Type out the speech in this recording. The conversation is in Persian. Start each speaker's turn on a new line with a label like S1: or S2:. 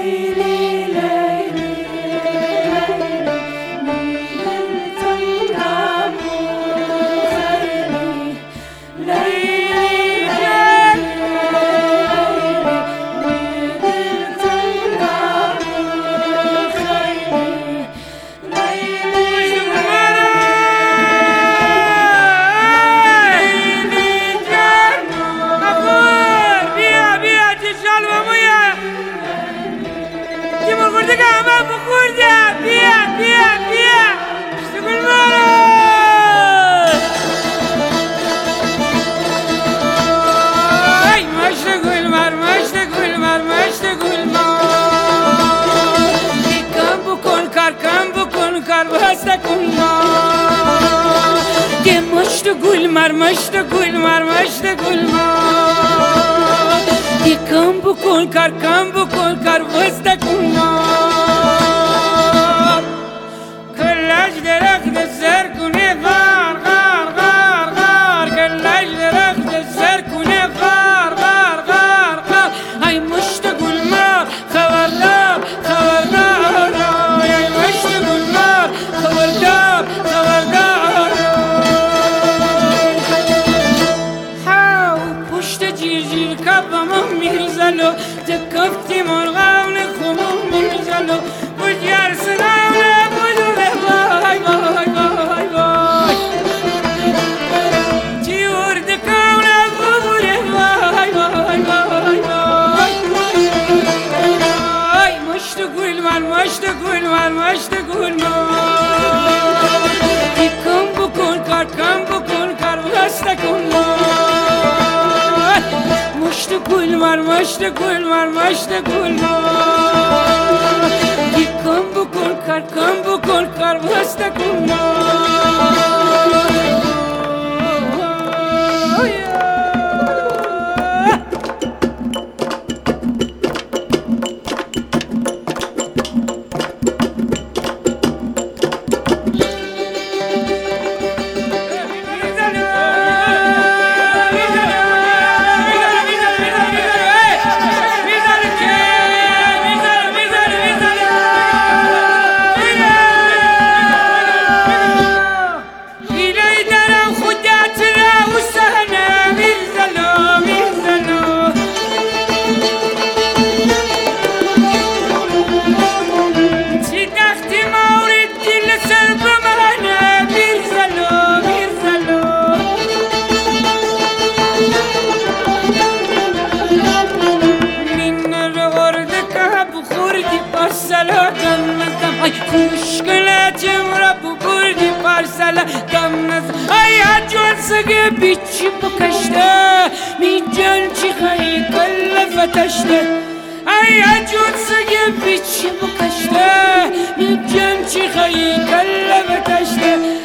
S1: مشت گل مار یکم بکن کار وسته کن مار کلاش درخت سر کنه غار غار غار غار کلاش درخت سر کنه غار غار غار غار ای مشت گل مار خبردار خبردار ای مشت گل مار خبردار خبردار میرزلو تکفتی مرغم نخمم میرزلو بود یرسنم نبودو به وای وای وای وای چی ورد کم نبوده وای وای وای وای مشت گل من مشت گل من مشت گل من کم بکن کار وسته کن مشت گل مار مشت گل مار مشت گل مار یکم بکن کار وسته کن مشکلاتم را ببردی پارسالا دم نزد ای جوان سگه بیچی بکشته می جان چی خیلی کل فتشته ای جوان سگه بیچی بکشته می جان چی خیلی کل فتشته